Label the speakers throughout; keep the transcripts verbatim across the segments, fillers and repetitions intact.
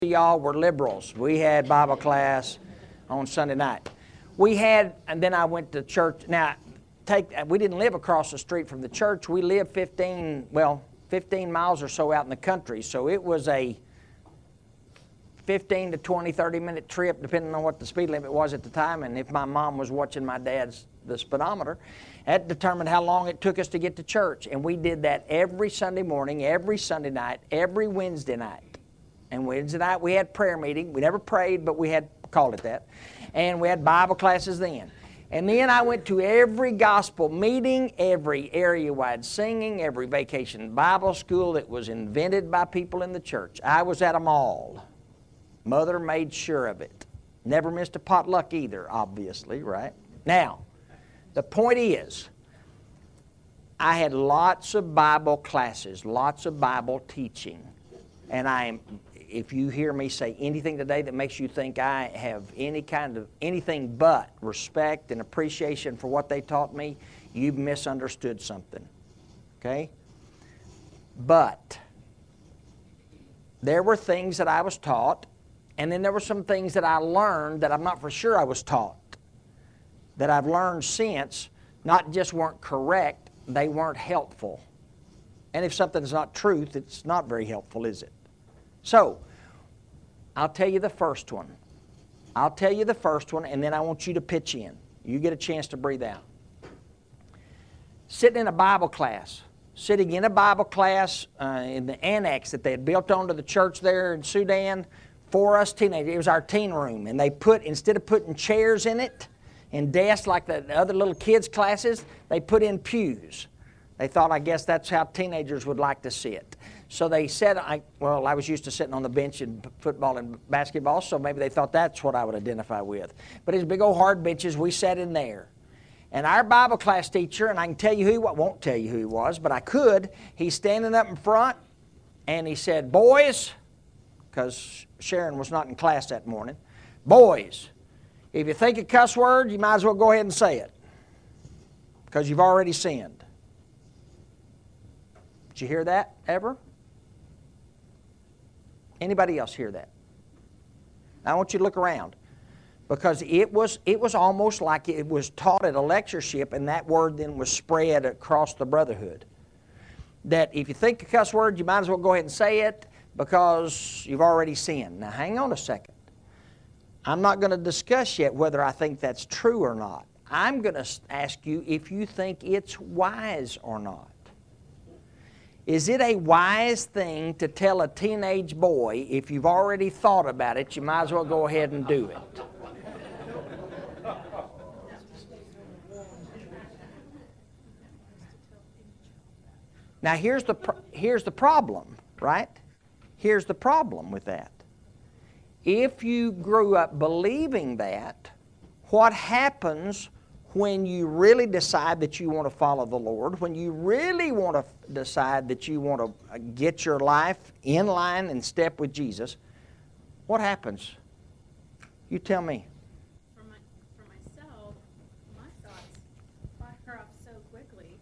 Speaker 1: y'all were liberals. We had Bible class on Sunday night. We had, and then I went to church. Now, take we didn't live across the street from the church. We lived fifteen, well, fifteen miles or so out in the country. So it was a fifteen to twenty, thirty minute trip, depending on what the speed limit was at the time, and if my mom was watching my dad's the speedometer. That determined how long it took us to get to church. And we did that every Sunday morning, every Sunday night, every Wednesday night. And Wednesday night we had prayer meeting. We never prayed, but we had called it that. And we had Bible classes then. And then I went to every gospel meeting, every area-wide singing, every vacation Bible school that was invented by people in the church. I was at them all. Mother made sure of it. Never missed a potluck either, obviously, right? Now, the point is, I had lots of Bible classes, lots of Bible teaching. And I am, if you hear me say anything today that makes you think I have any kind of, anything but respect and appreciation for what they taught me, you've misunderstood something, okay? But there were things that I was taught, and then there were some things that I learned that I'm not for sure I was taught, that I've learned since, not just weren't correct, they weren't helpful. And if something's not truth, it's not very helpful, is it? So, I'll tell you the first one. I'll tell you the first one, and then I want you to pitch in. You get a chance to breathe out. Sitting in a Bible class, sitting in a Bible class uh, in the annex that they had built onto the church there in Sudan for us teenagers. It was our teen room, and they put, instead of putting chairs in it and desks like the other little kids' classes, they put in pews. They thought, I guess that's how teenagers would like to sit. So they said, I, well, I was used to sitting on the bench in football and basketball, so maybe they thought that's what I would identify with. But it's big old hard benches, we sat in there. And our Bible class teacher, and I can tell you who he was, won't tell you who he was, but I could, he's standing up in front, and he said, boys, because Sharon was not in class that morning, boys, if you think a cuss word, you might as well go ahead and say it, because you've already sinned. Did you hear that ever? Anybody else hear that? I want you to look around, because it was it was almost like it was taught at a lectureship, and that word then was spread across the brotherhood. That if you think a cuss word, you might as well go ahead and say it, because you've already sinned. Now hang on a second. I'm not going to discuss yet whether I think that's true or not. I'm going to ask you if you think it's wise or not. Is it a wise thing to tell a teenage boy, if you've already thought about it, you might as well go ahead and do it? Now here's the, pro- here's the problem, right? Here's the problem with that. If you grew up believing that, what happens when you really decide that you want to follow the Lord, when you really want to decide that you want to get your life in line and step with Jesus, what happens? You tell me.
Speaker 2: For, my, for myself, my thoughts fire up so quickly.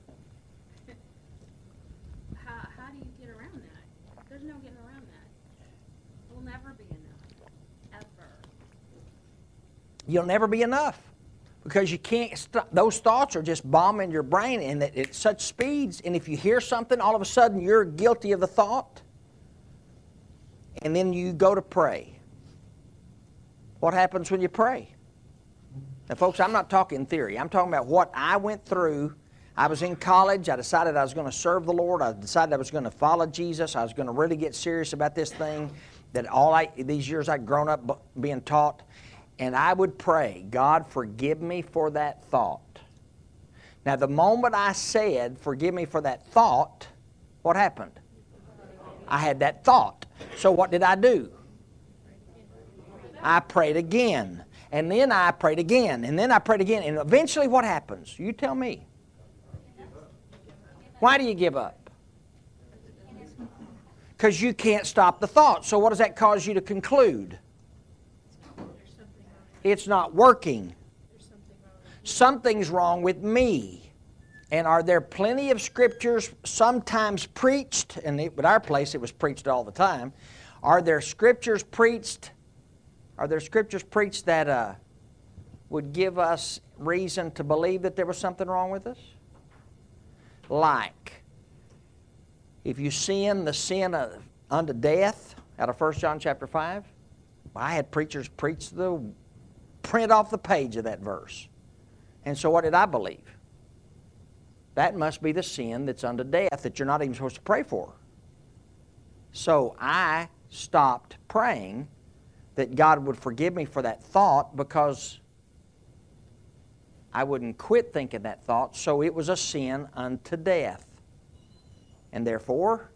Speaker 2: how, how do you get around that? There's no getting around that. It will never be enough. Ever.
Speaker 1: You'll never be enough. Because you can't stop. Those thoughts are just bombing your brain and at such speeds. And if you hear something, all of a sudden you're guilty of the thought. And then you go to pray. What happens when you pray? Now, folks, I'm not talking theory. I'm talking about what I went through. I was in college. I decided I was going to serve the Lord. I decided I was going to follow Jesus. I was going to really get serious about this thing that all I, these years I'd grown up being taught. And I would pray, God, forgive me for that thought. Now, the moment I said, forgive me for that thought, what happened? I had that thought. So what did I do? I prayed again. And then I prayed again. And then I prayed again. And eventually what happens? You tell me. Why do you give up? Because you can't stop the thought. So what does that cause you to conclude? It's not working. Something's wrong with me. And are there plenty of scriptures sometimes preached, and at our place it was preached all the time, Are there scriptures preached? Are there scriptures preached that uh, would give us reason to believe that there was something wrong with us? Like, if you sin, the sin of, unto death, out of First John chapter five, I had preachers preach the print off the page of that verse. And so what did I believe? That must be the sin that's unto death that you're not even supposed to pray for. So I stopped praying that God would forgive me for that thought because I wouldn't quit thinking that thought, so it was a sin unto death. And therefore,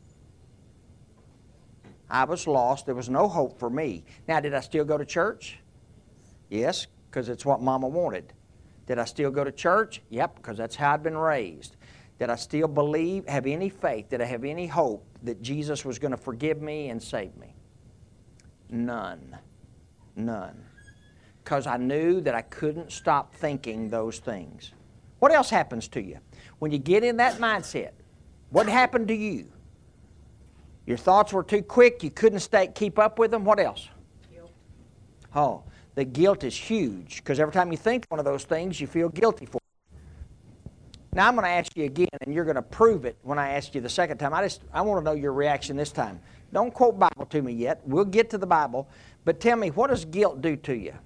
Speaker 1: I was lost. There was no hope for me. Now, did I still go to church? Yes, because it's what Mama wanted. Did I still go to church? Yep, because that's how I'd been raised. Did I still believe, have any faith? Did I have any hope that Jesus was going to forgive me and save me? None. None. Because I knew that I couldn't stop thinking those things. What else happens to you? When you get in that mindset, what happened to you? Your thoughts were too quick, you couldn't stay, keep up with them. What else?
Speaker 2: Guilt.
Speaker 1: Oh, the guilt is huge, because every time you think one of those things, you feel guilty for it. Now I'm going to ask you again, and you're going to prove it when I ask you the second time. I just I want to know your reaction this time. Don't quote Bible to me yet. We'll get to the Bible. But tell me, what does guilt do to you?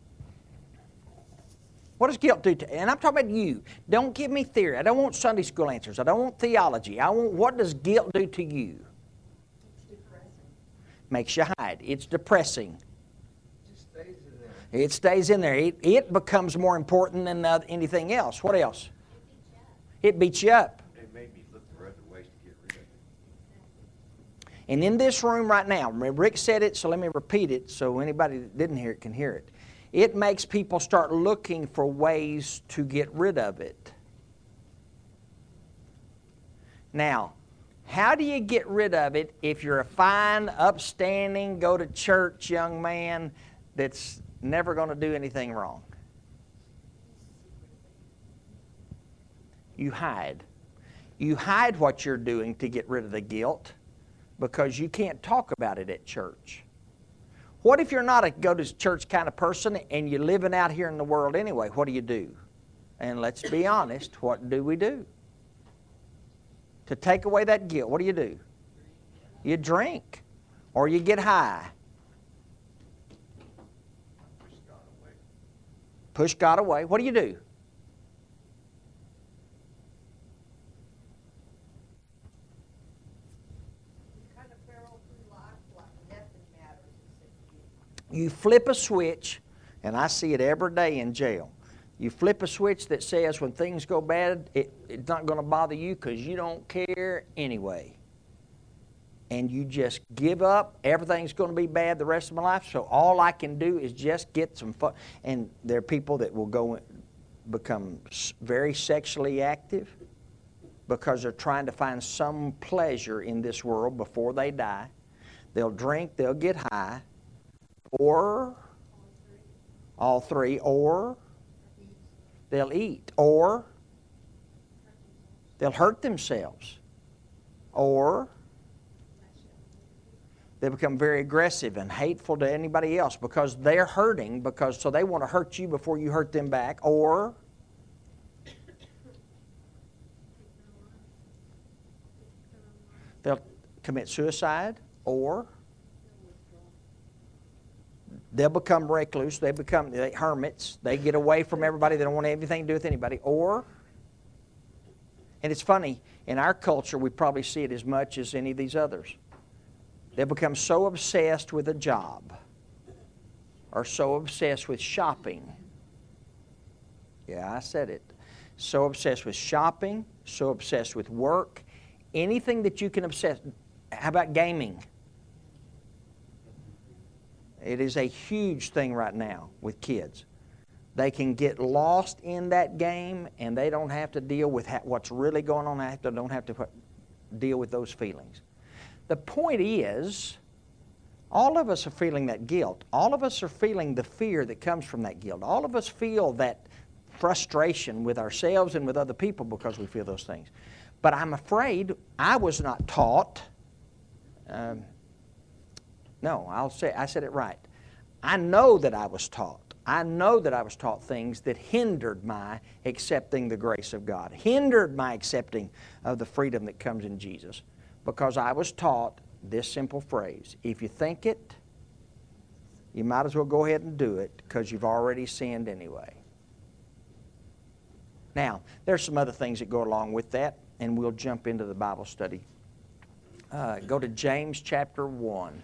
Speaker 1: What does guilt do to you? And I'm talking about you. Don't give me theory. I don't want Sunday school answers. I don't want theology. I want, what does guilt do to you?
Speaker 2: It's depressing.
Speaker 1: Makes you hide. It's depressing.
Speaker 3: It just stays in there.
Speaker 1: It stays in there. It, it becomes more important than uh, anything else. What else? It beats you up.
Speaker 3: It made me look for other ways to get rid of it.
Speaker 1: And in this room right now, Rick said it, so let me repeat it so anybody that didn't hear it can hear it. It makes people start looking for ways to get rid of it. Now, how do you get rid of it if you're a fine, upstanding, go to church young man that's never going to do anything wrong? You hide. You hide what you're doing to get rid of the guilt because you can't talk about it at church. What if you're not a go-to-church kind of person and you're living out here in the world anyway? What do you do? And let's be honest, what do we do? To take away that guilt, what do you do? You drink or you get high.
Speaker 3: Push God away.
Speaker 1: Push God away. What do you do? You flip a switch, and I see it every day in jail. You flip a switch that says when things go bad, it, it's not going to bother you because you don't care anyway. And you just give up. Everything's going to be bad the rest of my life, so all I can do is just get some fun. And there are people that will go become very sexually active because they're trying to find some pleasure in this world before they die. They'll drink, they'll get high. Or all three, or they'll eat, or they'll hurt themselves, or they become very aggressive and hateful to anybody else because they're hurting, because so they want to hurt you before you hurt them back, or they'll commit suicide, or they'll become recluse. They become they, hermits. They get away from everybody. They don't want anything to do with anybody. Or, and it's funny, in our culture, we probably see it as much as any of these others. They become so obsessed with a job or so obsessed with shopping. Yeah, I said it. So obsessed with shopping, so obsessed with work. Anything that you can obsess. How about gaming? It is a huge thing right now with kids. They can get lost in that game and they don't have to deal with what's really going on. They don't have to deal with those feelings. The point is, all of us are feeling that guilt. All of us are feeling the fear that comes from that guilt. All of us feel that frustration with ourselves and with other people because we feel those things. But I'm afraid I was not taught. Um, No, I'll say I said it right. I know that I was taught. I know that I was taught things that hindered my accepting the grace of God, hindered my accepting of the freedom that comes in Jesus, because I was taught this simple phrase: if you think it, you might as well go ahead and do it, because you've already sinned anyway. Now, there's some other things that go along with that, and we'll jump into the Bible study. Uh, go to James chapter one.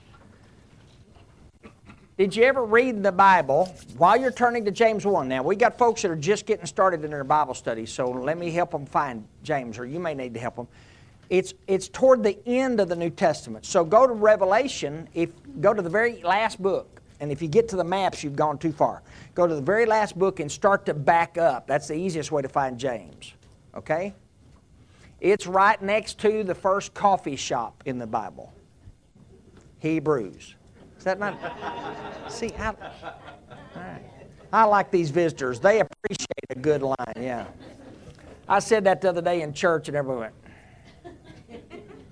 Speaker 1: Did you ever read the Bible while you're turning to James one? Now, we got folks that are just getting started in their Bible study, so let me help them find James, or you may need to help them. It's, it's toward the end of the New Testament. So go to Revelation, if go to the very last book, and if you get to the maps, you've gone too far. Go to the very last book and start to back up. That's the easiest way to find James, okay? It's right next to the first coffee shop in the Bible, Hebrews. Is that not? See, I, all right. I like these visitors. They appreciate a good line, yeah. I said that the other day in church, and everyone went.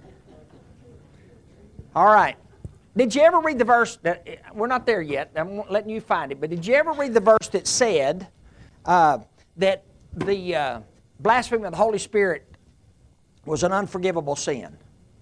Speaker 1: All right. Did you ever read the verse? That, we're not there yet. I'm letting you find it. But did you ever read the verse that said uh, that the uh, blasphemy of the Holy Spirit was an unforgivable sin?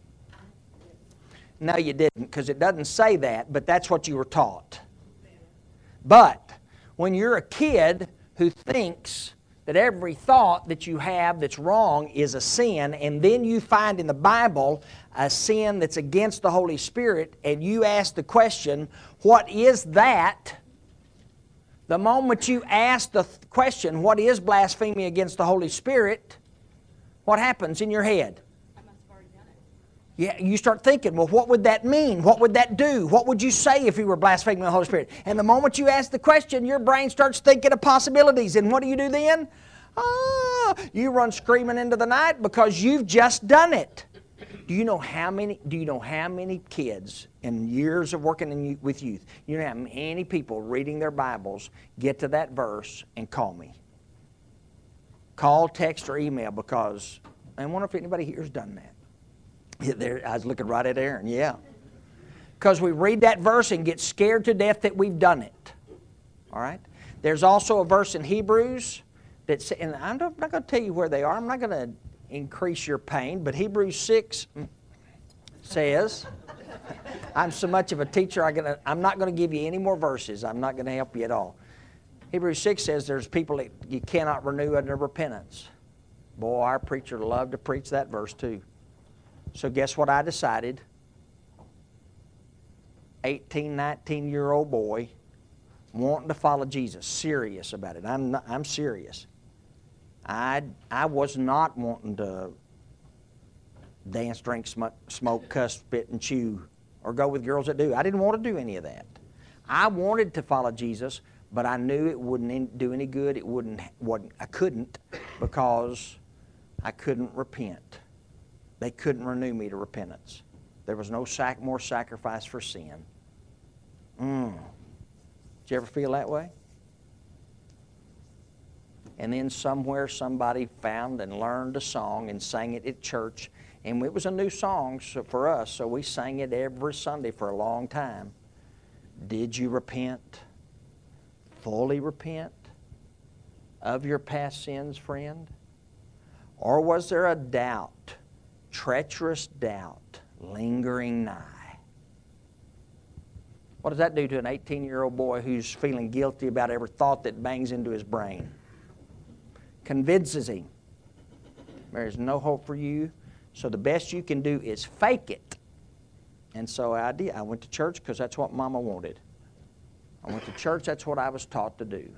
Speaker 1: No, you didn't, because it doesn't say that, but that's what you were taught. But when you're a kid who thinks that every thought that you have that's wrong is a sin, and then you find in the Bible a sin that's against the Holy Spirit, and you ask the question, what is that? The moment you ask the question, what is blasphemy against the Holy Spirit, what happens in your head? Yeah, you start thinking, well, what would that mean? What would that do? What would you say if you were blaspheming the Holy Spirit? And the moment you ask the question, your brain starts thinking of possibilities. And what do you do then? Ah, you run screaming into the night because you've just done it. Do you know how many? Do you know how many kids in years of working in, with youth? You know how many people reading their Bibles get to that verse and call me? Call, text, or email, because I wonder if anybody here has done that. Yeah, there, I was looking right at Aaron, yeah. Because we read that verse and get scared to death that we've done it. All right? There's also a verse in Hebrews that says, and I'm not going to tell you where they are. I'm not going to increase your pain, but Hebrews six says, I'm so much of a teacher, I'm, gonna, I'm not going to give you any more verses. I'm not going to help you at all. Hebrews six says there's people that you cannot renew under repentance. Boy, our preacher loved to preach that verse too. So guess what I decided? eighteen, nineteen-year-old boy wanting to follow Jesus, serious about it. I'm not, I'm serious. I, I was not wanting to dance, drink, smoke, smoke, cuss, spit, and chew, or go with girls that do. I didn't want to do any of that. I wanted to follow Jesus, but I knew it wouldn't do any good. It wouldn't. Wasn't, I couldn't, because I couldn't repent. They couldn't renew me to repentance. There was no sac more sacrifice for sin. Mm. Did you ever feel that way? And then somewhere somebody found and learned a song and sang it at church. And it was a new song for us, so we sang it every Sunday for a long time. Did you repent? Fully repent of your past sins, friend? Or was there a doubt? Treacherous doubt lingering nigh. What does that do to an eighteen-year-old boy who's feeling guilty about every thought that bangs into his brain? Convinces him there's no hope for you, so the best you can do is fake it. And so I did. I went to church because that's what Mama wanted. I went to church, that's what I was taught to do.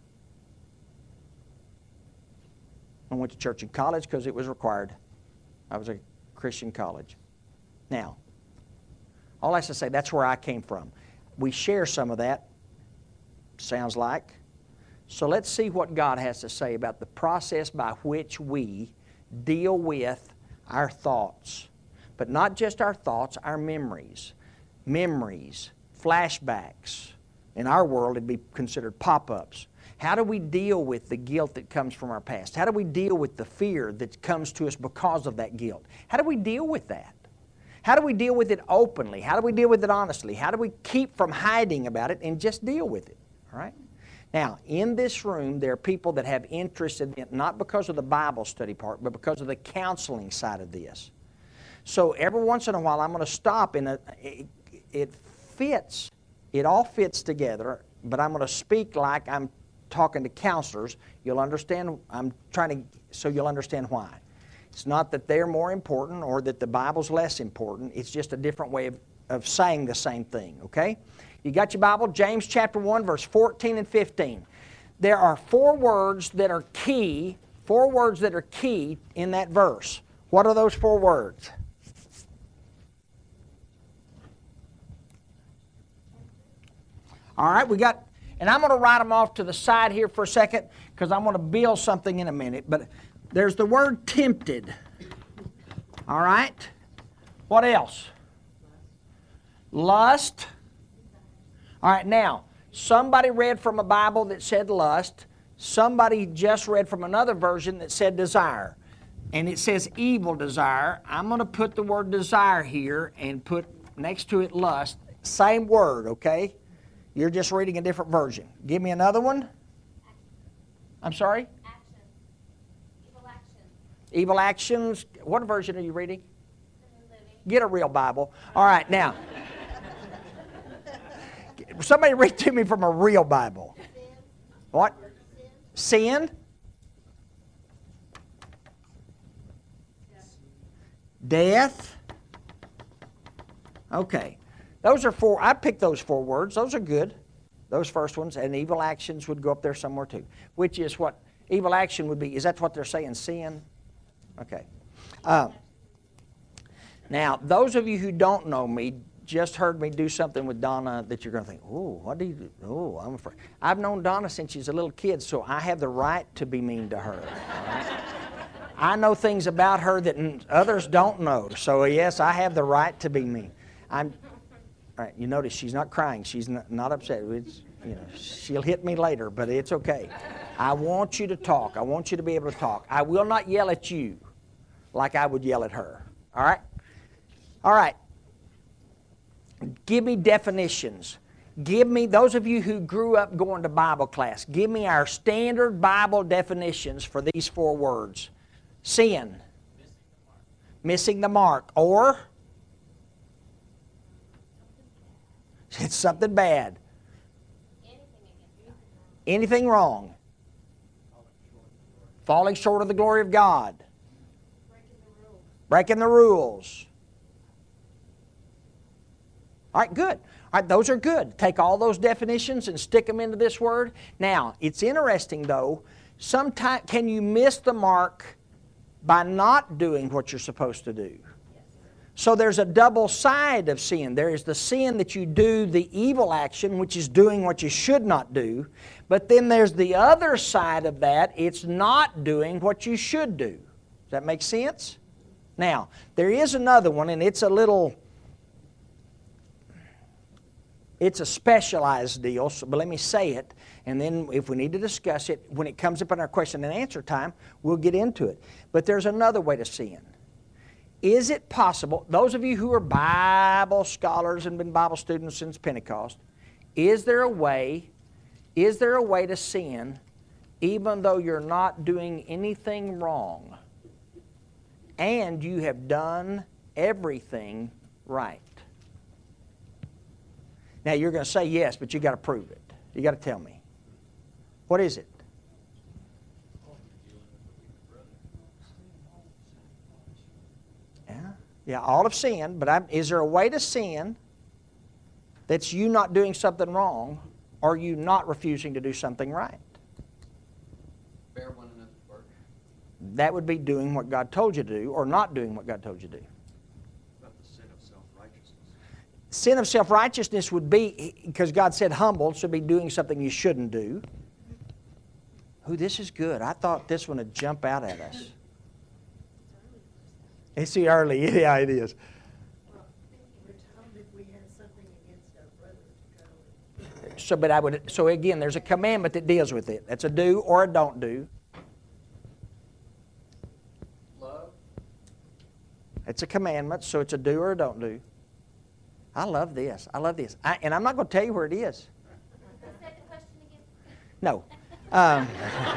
Speaker 1: I went to church in college because it was required. I was a Christian college. Now, all I have to say, that's where I came from. We share some of that, sounds like. So let's see what God has to say about the process by which we deal with our thoughts. But not just our thoughts, our memories. Memories, flashbacks. In our world, it'd be considered pop-ups. How do we deal with the guilt that comes from our past? How do we deal with the fear that comes to us because of that guilt? How do we deal with that? How do we deal with it openly? How do we deal with it honestly? How do we keep from hiding about it and just deal with it? All right? Now, in this room, there are people that have interest in it, not because of the Bible study part, but because of the counseling side of this. So every once in a while, I'm going to stop, and it, it, it fits. It all fits together, but I'm going to speak like I'm talking to counselors. You'll understand. I'm trying to, so you'll understand why. It's not that they're more important or that the Bible's less important. It's just a different way of, of saying the same thing, okay? You got your Bible? James chapter one, verse fourteen and fifteen. There are four words that are key, four words that are key in that verse. What are those four words? All right, we got, and I'm going to write them off to the side here for a second because I'm going to build something in a minute. But there's the word tempted. All right? What else? Lust. All right, now, somebody read from a Bible that said lust. Somebody just read from another version that said desire. And it says evil desire. I'm going to put the word desire here and put next to it lust. Same word, okay? You're just reading a different version. Give me another one.
Speaker 2: Action.
Speaker 1: I'm sorry?
Speaker 2: Action. Evil action.
Speaker 1: Evil actions. What version are you reading?
Speaker 2: The New Living.
Speaker 1: Get a real Bible. All right, now. Somebody read to me from a real Bible.
Speaker 2: Sin.
Speaker 1: What?
Speaker 2: Sin.
Speaker 1: Sin? Death? Okay. Those are four. I picked those four words. Those are good. Those first ones. And evil actions would go up there somewhere too. Which is what evil action would be. Is that what they're saying? Sin? Okay. Uh, now, those of you who don't know me just heard me do something with Donna that you're going to think, oh, what do you do? Oh, I'm afraid. I've known Donna since she's a little kid, so I have the right to be mean to her. Right? I know things about her that others don't know. So, yes, I have the right to be mean. I'm... All right, you notice she's not crying. She's not, not upset. It's, you know, she'll hit me later, but it's okay. I want you to talk. I want you to be able to talk. I will not yell at you like I would yell at her. All right? All right. Give me definitions. Give me, those of you who grew up going to Bible class, give me our standard Bible definitions for these four words. Sin. Missing the mark. Or? It's something bad. Anything wrong. Falling short of the glory of God. Breaking the rules. All right, good. All right, those are good. Take all those definitions and stick them into this word. Now, it's interesting, though. Sometimes, can you miss the mark by not doing what you're supposed to do? So there's a double side of sin. There is the sin that you do, the evil action, which is doing what you should not do. But then there's the other side of that. It's not doing what you should do. Does that make sense? Now, there is another one, and it's a little, it's a specialized deal, so, but let me say it. And then if we need to discuss it, when it comes up in our question and answer time, we'll get into it. But there's another way to sin. Is it possible, those of you who are Bible scholars and been Bible students since Pentecost, is there a way, is there a way to sin even though you're not doing anything wrong and you have done everything right? Now you're going to say yes, but you got to prove it. You got to tell me. What is it? Yeah, all have sinned, but I'm, is there a way to sin that's you not doing something wrong or you not refusing to do something right?
Speaker 3: Bear one another's burden.
Speaker 1: That would be doing what God told you to do or not doing what God told you to do.
Speaker 3: About the sin of self-righteousness.
Speaker 1: Sin of self-righteousness would be, because God said humble, so be doing something you shouldn't do. Ooh, this is good. I thought this one would jump out at us. It's too early. Yeah, it is. So, but I would. So again, there's a commandment that deals with it. That's a do or a don't do.
Speaker 3: Love.
Speaker 1: It's a commandment, so it's a do or a don't do. I love this. I love this. I, and I'm not going to tell you where it is.
Speaker 4: Say the question again.
Speaker 1: No. Um,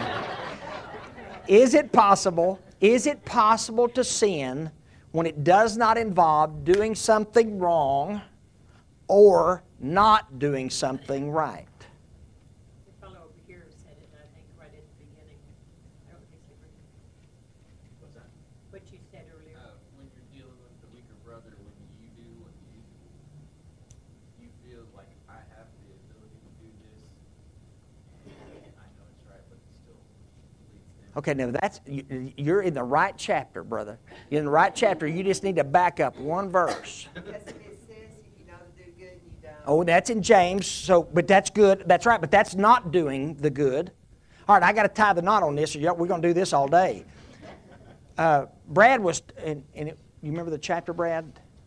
Speaker 1: is it possible, is it possible to sin when it does not involve doing something wrong or not doing something right?
Speaker 5: The fellow over here said it, I think, right at the beginning. I don't think so.
Speaker 3: What's that?
Speaker 5: What you said earlier.
Speaker 6: Uh, when you're dealing with the weaker brother, when you do what you you feel like I have the ability to do this, and I know it's right, but it still leads them.
Speaker 1: Okay, now that's, you- you're in the right chapter, brother. You're in the right chapter. You just need to back up one verse.
Speaker 7: Yes, if it says if you know to do good and you don't.
Speaker 1: Oh, that's in James, so, but that's good. That's right, but that's not doing the good. All right, I got to tie the knot on this, or we're going to do this all day. Uh, Brad was, and, and it, you remember the chapter, Brad?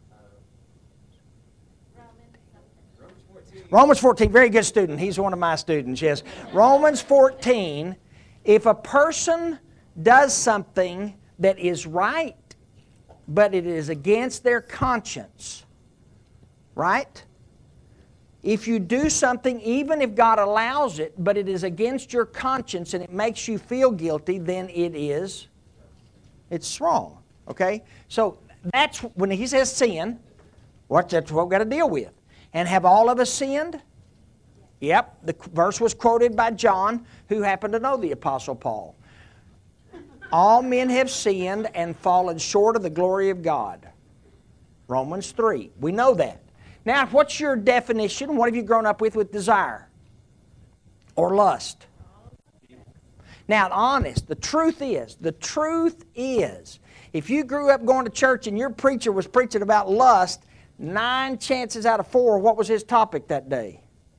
Speaker 1: Romans fourteen, very good student. He's one of my students, yes. Romans fourteen, if a person does something that is right, but it is against their conscience, right? If you do something, even if God allows it, but it is against your conscience and it makes you feel guilty, then it is, it's wrong, okay? So that's, when he says sin, what, that's what we've got to deal with. And have all of us sinned? Yep, the verse was quoted by John, who happened to know the Apostle Paul. All men have sinned and fallen short of the glory of God. Romans three. We know that. Now, what's your definition? What have you grown up with with desire? Or lust? Now, honest, the truth is, the truth is, if you grew up going to church and your preacher was preaching about lust, nine chances out of four, what was his topic that day?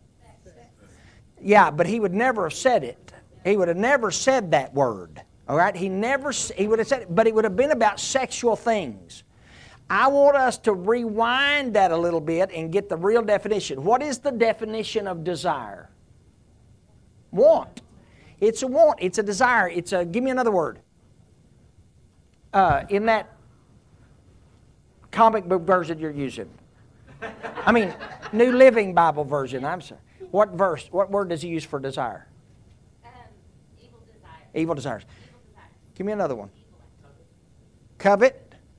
Speaker 1: Yeah, but he would never have said it. He would have never said that word. All right? He never, he would have said it, but it would have been about sexual things. I want us to rewind that a little bit and get the real definition. What is the definition of desire? Want. It's a want. It's a desire. It's a, give me another word. Uh, in that comic book version you're using. I mean, New Living Bible version, I'm sorry. What verse, what word does he use for desire?
Speaker 4: Um, evil desire.
Speaker 1: Evil desires.
Speaker 4: Evil desire.
Speaker 1: Give me another one. Covet.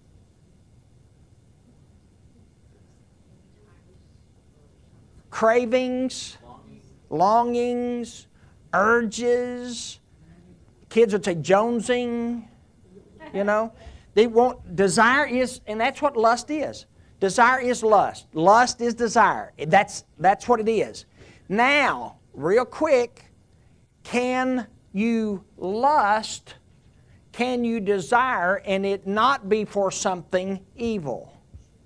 Speaker 1: Cravings. Longings. Urges. Kids would say jonesing. You know. They want, desire is, and that's what lust is. Desire is lust. Lust is desire. That's, that's what it is. Now, real quick, can you lust, can you desire, and it not be for something evil?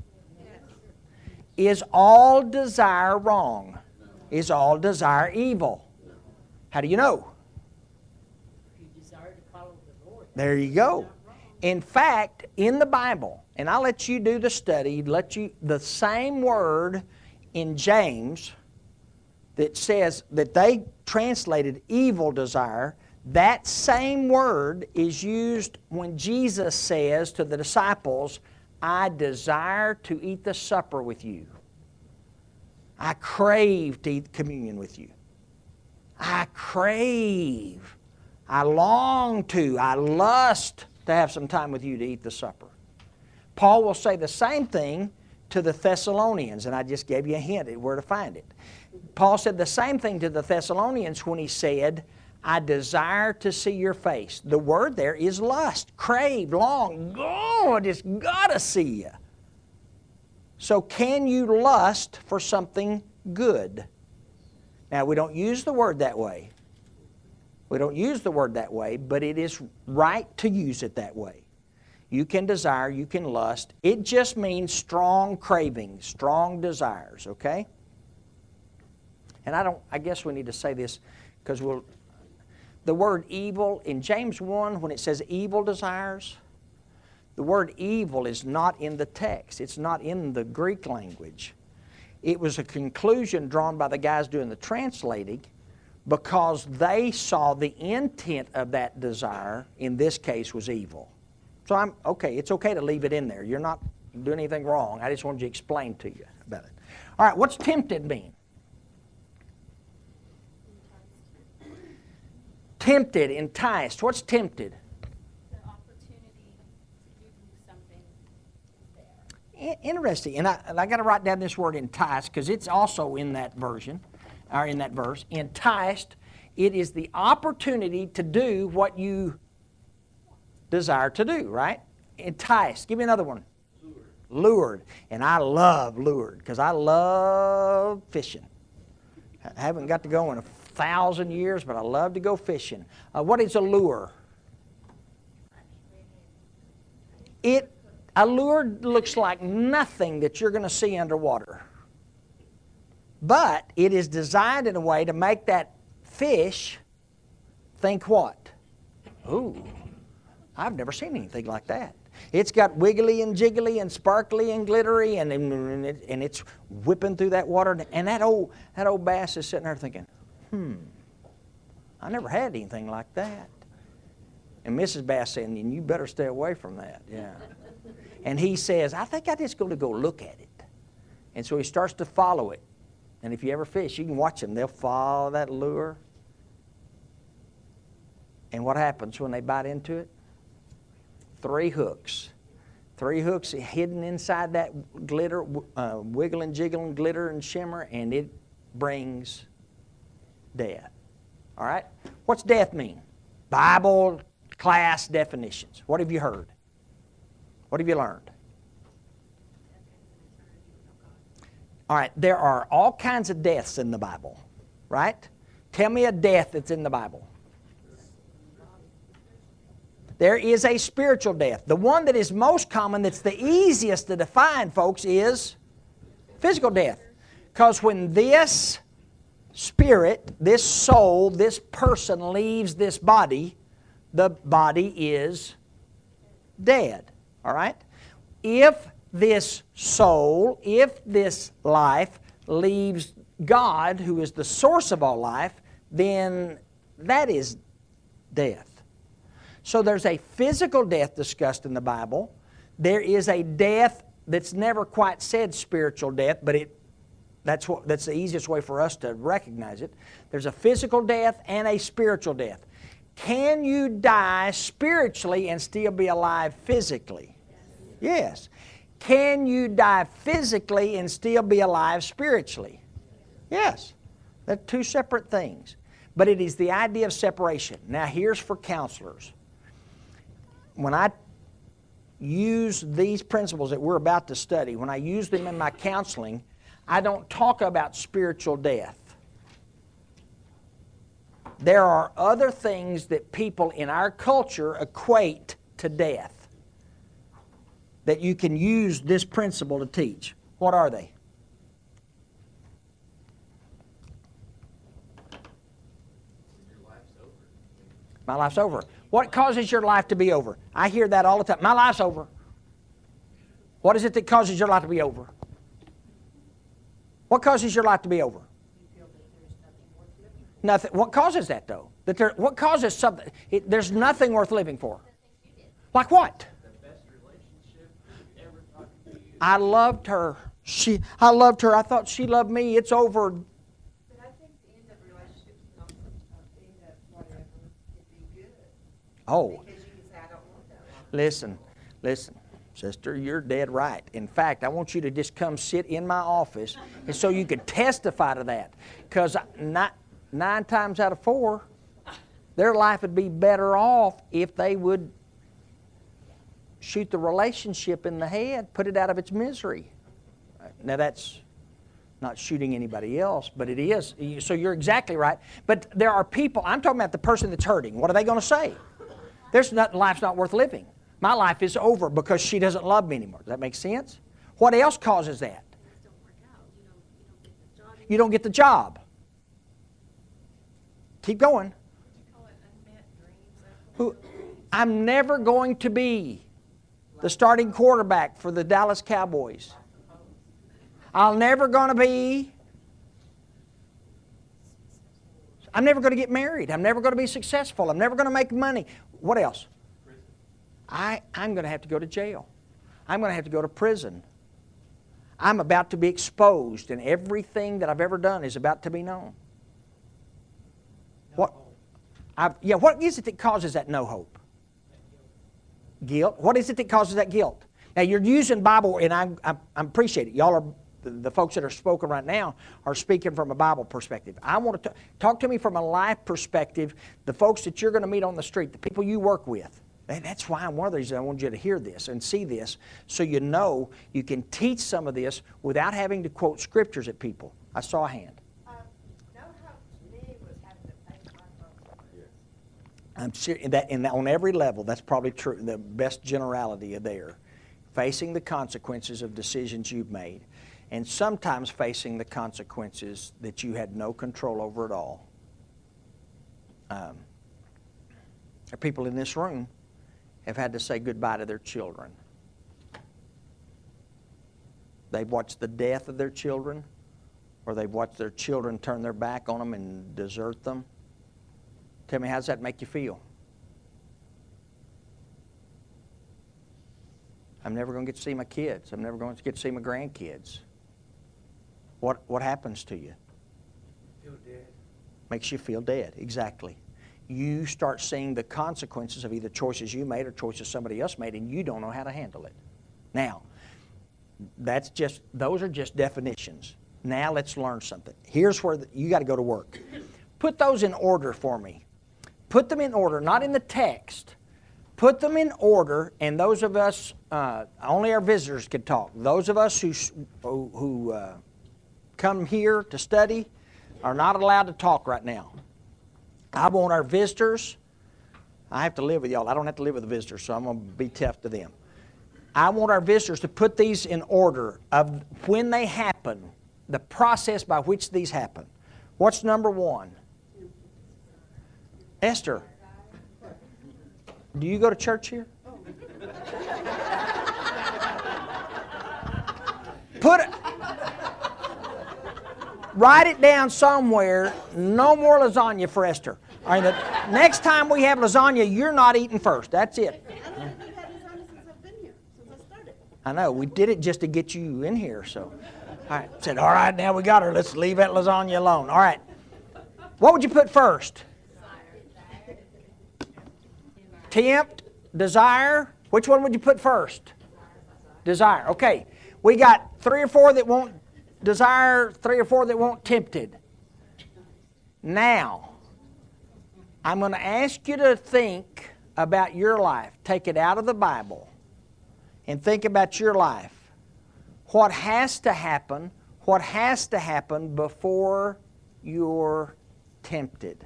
Speaker 1: Is all desire wrong? Is all desire evil? How do you know?
Speaker 5: If you desire to follow the Lord.
Speaker 1: There you go. In fact, in the Bible, and I'll let you do the study, let you, the same word in James that says that they translated evil desire, that same word is used when Jesus says to the disciples, I desire to eat the supper with you. I crave to eat communion with you. I crave, I long to, I lust to have some time with you to eat the supper. Paul will say the same thing to the Thessalonians, and I just gave you a hint at where to find it. Paul said the same thing to the Thessalonians when he said, I desire to see your face. The word there is lust, crave, long. Oh, I just got to see you. So can you lust for something good? Now, we don't use the word that way. We don't use the word that way, but it is right to use it that way. You can desire, you can lust. It just means strong cravings, strong desires, okay? And I don't, I guess we need to say this because we'll, the word evil, in James one, when it says evil desires, the word evil is not in the text. It's not in the Greek language. It was a conclusion drawn by the guys doing the translating because they saw the intent of that desire, in this case, was evil. So I'm, okay, it's okay to leave it in there. You're not doing anything wrong. I just wanted to explain to you about it. All right, what's tempted mean? Tempted, enticed. What's tempted?
Speaker 4: The opportunity to do something is there.
Speaker 1: I- Interesting. And I, and I got to write down this word enticed because it's also in that version, or in that verse. Enticed, it is the opportunity to do what you desire to do, right? Enticed. Give me another one. Lured. Lured. And I love lured because I love fishing. I haven't got to go in a thousand years, but I love to go fishing. Uh, what is a lure? It, a lure looks like nothing that you're going to see underwater. But it is designed in a way to make that fish think what? Ooh, I've never seen anything like that. It's got wiggly and jiggly and sparkly and glittery, and, and, it, and it's whipping through that water. And that old, that old bass is sitting there thinking, hmm, I never had anything like that. And Missus Bass saying, you better stay away from that. Yeah. And he says, I think I'm just going to go look at it. And so he starts to follow it. And if you ever fish, you can watch them. They'll follow that lure. And what happens when they bite into it? Three hooks. Three hooks hidden inside that glitter, uh, wiggle and jiggle and glitter and shimmer, and it brings death. All right? What's death mean? Bible class definitions. What have you heard? What have you learned? All right, there are all kinds of deaths in the Bible, right? Tell me a death that's in the Bible. There is a spiritual death. The one that is most common, that's the easiest to define, folks, is physical death. Because when this spirit, this soul, this person leaves this body, the body is dead. All right? If this soul, if this life leaves God, who is the source of all life, then that is death. So there's a physical death discussed in the Bible. There is a death that's never quite said spiritual death, but it that's what that's the easiest way for us to recognize it. There's a physical death and a spiritual death. Can you die spiritually and still be alive physically? Yes. Can you die physically and still be alive spiritually? Yes. They're two separate things. But it is the idea of separation. Now here's for counselors. When I use these principles that we're about to study, when I use them in my counseling, I don't talk about spiritual death. There are other things that people in our culture equate to death that you can use this principle to teach. What are they?
Speaker 6: Your life's over.
Speaker 1: My life's over. What causes your life to be over? I hear that all the time. My life's over. What is it that causes your life to be over? What causes your life to be over? Nothing. What causes that, though? That there, what causes something? It, there's nothing worth living for. Like what?
Speaker 6: The best relationship you ever talked to you.
Speaker 1: I loved her. She. I loved her. I thought she loved me. It's over.
Speaker 7: But I think the end of relationships, not the end of whatever, could be good.
Speaker 1: Oh,
Speaker 7: Because you can say, I don't want that one.
Speaker 1: listen, listen. Sister, you're dead right. In fact, I want you to just come sit in my office and so you could testify to that. Because nine, nine times out of four, their life would be better off if they would shoot the relationship in the head, put it out of its misery. Now that's not shooting anybody else, but it is. So you're exactly right. But there are people, I'm talking about the person that's hurting. What are they going to say? There's not, life's not worth living. My life is over because she doesn't love me anymore. Does that make sense? What else causes that?
Speaker 2: Don't work out. You don't, you don't get the job.
Speaker 1: You don't get the job. Keep going. Who, I'm never going to be the starting quarterback for the Dallas Cowboys. I'm never going to be. I'm never going to get married. I'm never going to be successful. I'm never going to make money. What else? I, I'm going to have to go to jail. I'm going to have to go to prison. I'm about to be exposed, and everything that I've ever done is about to be known. What? I've, yeah, what is it that causes that no hope? Guilt. What is it that causes that guilt? Now, you're using Bible, and I, I, I appreciate it. Y'all are, the, the folks that are spoken right now are speaking from a Bible perspective. I want to talk to me from a life perspective, the folks that you're going to meet on the street, the people you work with. That's why I'm one of the reasons I want you to hear this and see this, so you know you can teach some of this without having to quote scriptures at people. I saw a hand.
Speaker 7: Um, no hope to me was having to face my folks.
Speaker 1: I'm serious. That, and on every level, that's probably true. The best generality of there. Facing the consequences of decisions you've made. And sometimes facing the consequences that you had no control over at all. Um, there are people in this room have had to say goodbye to their children. They've watched the death of their children, or they've watched their children turn their back on them and desert them. Tell me, how does that make you feel? I'm never going to get to see my kids. I'm never going to get to see my grandkids. What, what happens to you?
Speaker 3: Feel dead.
Speaker 1: Makes you feel dead, exactly. You start seeing the consequences of either choices you made or choices somebody else made, and you don't know how to handle it. Now, that's just, those are just definitions. Now let's learn something. Here's where the, you got to go to work. Put those in order for me. Put them in order, not in the text. Put them in order, and those of us, uh, only our visitors can talk. Those of us who, who, who uh, come here to study are not allowed to talk right now. I want our visitors, I have to live with y'all. I don't have to live with the visitors, so I'm going to be tough to them. I want our visitors to put these in order of when they happen, the process by which these happen. What's number one? Esther, do you go to church here? Put it. Write it down somewhere. No more lasagna for Esther. All right, the next time we have lasagna, you're not eating first. That's it.
Speaker 7: I don't think we've had lasagna since I've been here, since I started.
Speaker 1: I know. We did it just to get you in here. So, all right. Said, all right, now we got her. Let's leave that lasagna alone. All right. What would you put first? Tempt, desire. Which one would you put first? Desire. Okay. We got three or four that won't desire, three or four that won't tempted. Now, I'm going to ask you to think about your life. Take it out of the Bible and think about your life. What has to happen, what has to happen before you're tempted?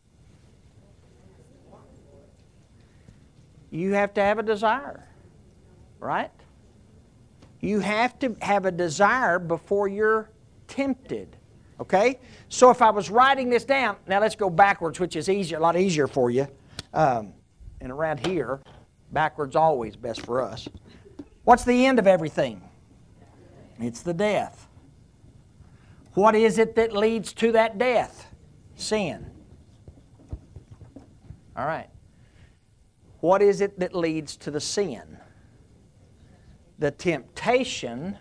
Speaker 1: You have to have a desire, right? You have to have a desire before you're tempted. Okay? So if I was writing this down, now let's go backwards, which is easier, a lot easier for you. Um, and around here, backwards always best for us. What's the end of everything? It's the death. What is it that leads to that death? Sin. All right. What is it that leads to the sin? The temptation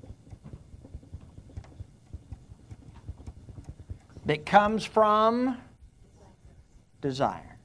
Speaker 1: that comes from desire.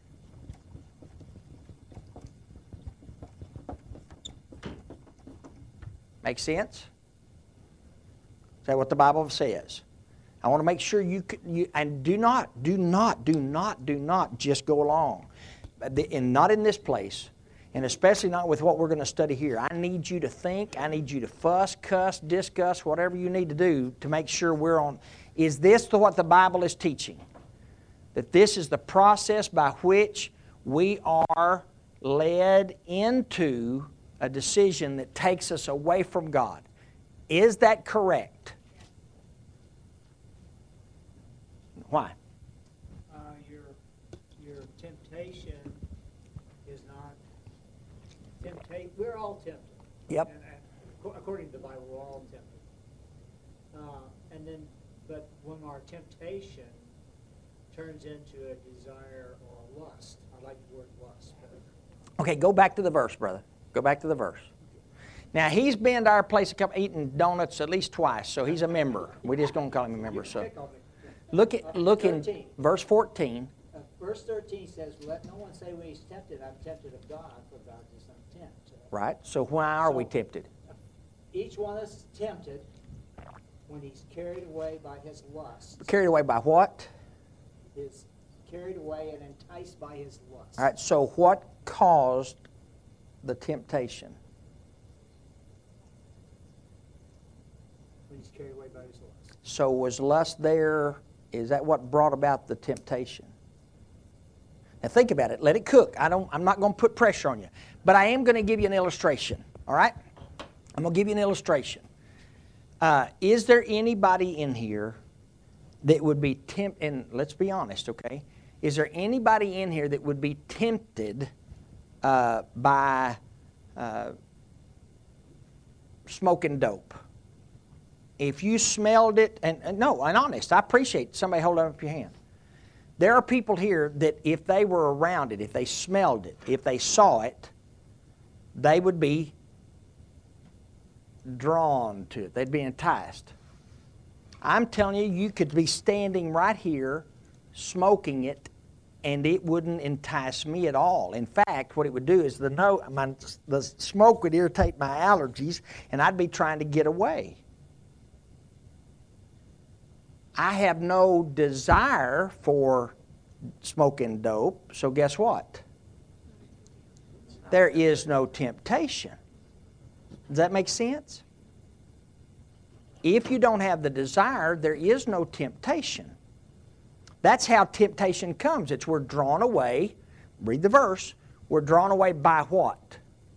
Speaker 1: Make sense? Is that what the Bible says? I want to make sure you, you and do not, do not, do not, do not just go along. And not in this place, and especially not with what we're going to study here. I need you to think, I need you to fuss, cuss, discuss, whatever you need to do to make sure we're on. Is this the, what the Bible is teaching? That this is the process by which we are led into a decision that takes us away from God. Is that correct? Why?
Speaker 8: Uh, your, your temptation is not temptation. We're all tempted.
Speaker 1: Yep.
Speaker 8: And, and according to the Bible, we're all tempted. Uh, and then, but when our temptation turns into a desire or a lust, I like the word lust better.
Speaker 1: Okay, go back to the verse, brother. Go back to the verse. Now, he's been to our place a couple, eating donuts at least twice, so he's a member. We're just going to call him a member. So,
Speaker 8: Pick on me.
Speaker 1: look at look in
Speaker 8: thirteen.
Speaker 1: verse fourteen.
Speaker 8: Uh, Verse thirteen says, let no one say when he's tempted, I'm tempted of God, for God does not tempt.
Speaker 1: Right. So why are we
Speaker 8: So-
Speaker 1: tempted?
Speaker 8: Each one of us is tempted when he's carried away by his lust.
Speaker 1: Carried away by what?
Speaker 8: Is carried away and enticed by his lust.
Speaker 1: All right. So what caused the temptation?
Speaker 8: When he's carried away by his lust.
Speaker 1: So was lust there? Is that what brought about the temptation? Now think about it. Let it cook. I don't, I'm not going to put pressure on you. But I am going to give you an illustration. All right? I'm going to give you an illustration. Uh, is there anybody in here that would be tempted, and let's be honest, okay? Is there anybody in here that would be tempted uh, by uh, smoking dope? If you smelled it, and, and no, and honest, I appreciate somebody holding up your hand. There are people here that if they were around it, if they smelled it, if they saw it, they would be drawn to it. They'd be enticed. I'm telling you, you could be standing right here smoking it, and it wouldn't entice me at all. In fact, what it would do is the, no, my, the smoke would irritate my allergies, and I'd be trying to get away. I have no desire for smoking dope, so guess what? There is no temptation. Does that make sense? If you don't have the desire, there is no temptation. That's how temptation comes. It's we're drawn away. Read the verse. We're drawn away by what?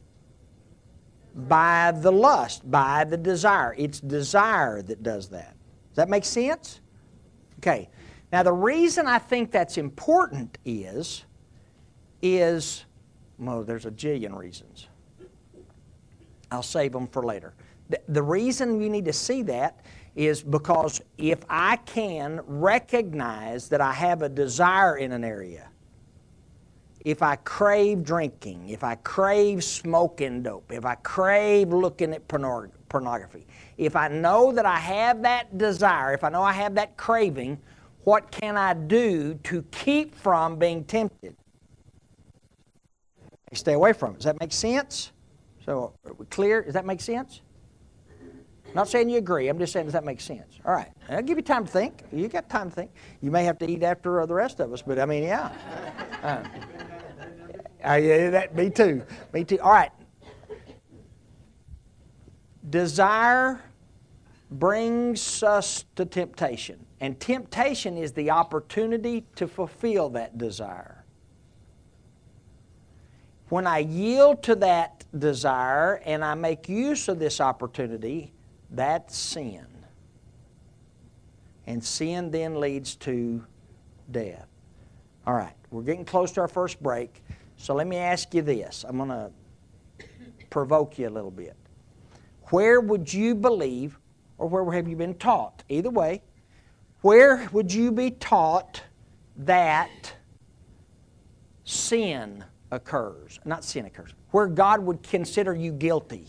Speaker 1: By the lust, by the desire. It's desire that does that. Does that make sense? Okay. Now the reason I think that's important is, is, well, there's a jillion reasons. I'll save them for later. The, the reason you need to see that is because if I can recognize that I have a desire in an area, if I crave drinking, if I crave smoking dope, if I crave looking at porno- pornography, if I know that I have that desire, if I know I have that craving, what can I do to keep from being tempted? Stay away from it. Does that make sense? So, are we clear? Does that make sense? I'm not saying you agree. I'm just saying, does that make sense? All right. I'll give you time to think. You got time to think. You may have to eat after the rest of us, but I mean, yeah. Uh, uh, yeah, that, me too. Me too. All right. Desire brings us to temptation. And temptation is the opportunity to fulfill that desire. When I yield to that desire and I make use of this opportunity, that's sin. And sin then leads to death. All right, we're getting close to our first break. So let me ask you this. I'm going to provoke you a little bit. Where would you believe, or where have you been taught? Either way, where would you be taught that sin occurs? Not sin occurs. Where God would consider you guilty.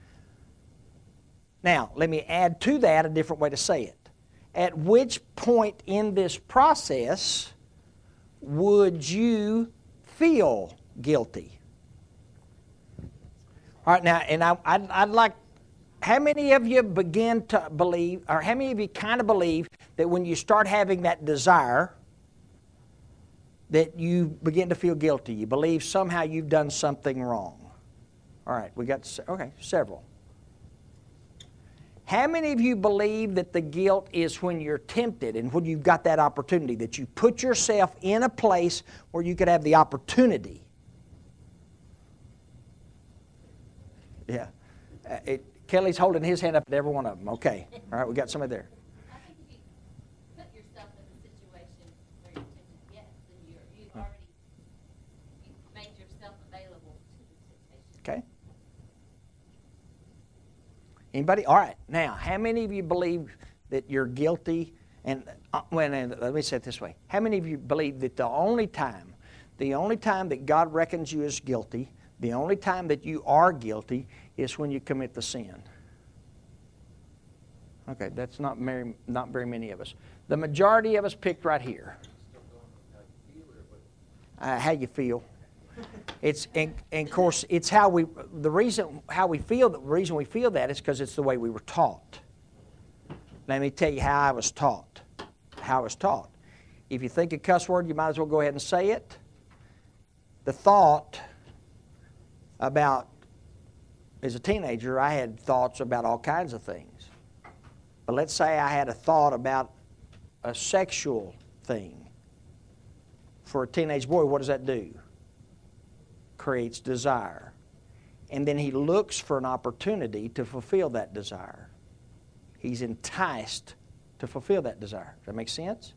Speaker 1: Now, let me add to that a different way to say it. At which point in this process would you feel guilty? All right, now, and I, I'd, I'd like, how many of you begin to believe, or how many of you kind of believe that when you start having that desire, that you begin to feel guilty? You believe somehow you've done something wrong. All right, we got, okay, several. How many of you believe that the guilt is when you're tempted and when you've got that opportunity, that you put yourself in a place where you could have the opportunity? Yeah. Uh, it, Kelly's holding his hand up to every one of them. Okay. All right, we got somebody there.
Speaker 4: I think if you put yourself in a situation where you're tempted, yes, then you're, you've already you've made yourself available to the temptation.
Speaker 1: Okay. Anybody? All right. Now, how many of you believe that you're guilty? And uh, when, and let me say it this way. How many of you believe that the only time, the only time that God reckons you as guilty, The only time that you are guilty is when you commit the sin. Okay, that's not very, not very many of us. The majority of us picked right here. Uh, how you feel. It's and, and of course it's how we. The reason how we feel. The reason we feel that is because it's the way we were taught. Let me tell you how I was taught. How I was taught. If you think a cuss word, you might as well go ahead and say it. The thought about, as a teenager, I had thoughts about all kinds of things. But let's say I had a thought about a sexual thing. For a teenage boy, what does that do? Creates desire. And then he looks for an opportunity to fulfill that desire. He's enticed to fulfill that desire. Does that make sense?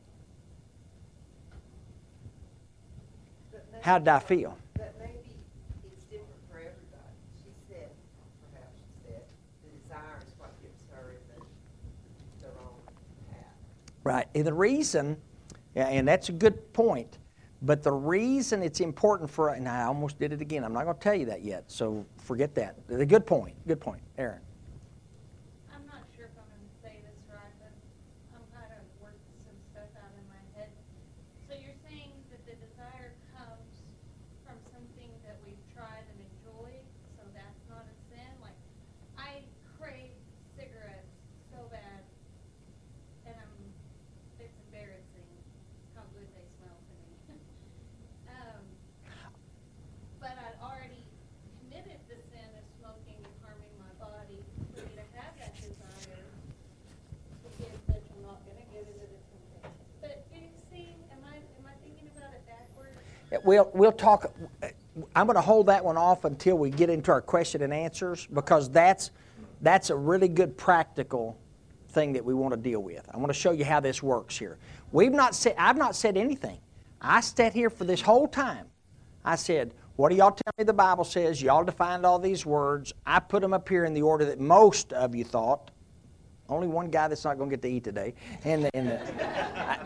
Speaker 1: How did I feel?
Speaker 7: But maybe it's different for everybody. She said, perhaps she said, the desire is what gives her in the, the wrong path.
Speaker 1: Right. And the reason, and that's a good point, but the reason it's important for, and I almost did it again, I'm not going to tell you that yet, so forget that. The good point, good point. Aaron.
Speaker 2: I'm not sure if I'm going to say this right, but I'm kind of working some stuff out in my head. So you're saying that the desire comes from something that we've tried and enjoyed, so that's not a sin? Like, I crave cigarettes so bad, and I'm, it's embarrassing how good they smell to me. um, but I'd already committed the sin of smoking and harming my body for me to have that desire to give, that I'm not going to give it a temptation. But you see, am I am I thinking about it backwards?
Speaker 1: We'll, we'll talk, I'm going to hold that one off until we get into our question and answers, because that's, that's a really good practical thing that we want to deal with. I want to show you how this works here. We've not said, I've not said anything. I sat here for this whole time. I said, what do y'all tell me the Bible says? Y'all defined all these words. I put them up here in the order that most of you thought. Only one guy that's not going to get to eat today. And the, and the, I,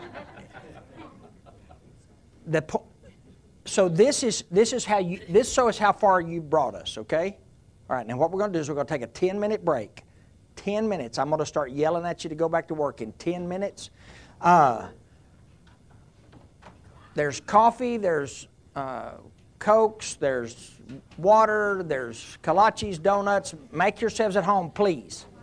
Speaker 1: the po- so this is this is how you this shows how far you brought us. Okay. All right. Now what we're going to do is we're going to take a ten minute break. ten minutes. I'm going to start yelling at you to go back to work in ten minutes. Uh, there's coffee. There's uh, Cokes, there's water, there's kolaches, donuts. Make yourselves at home, please.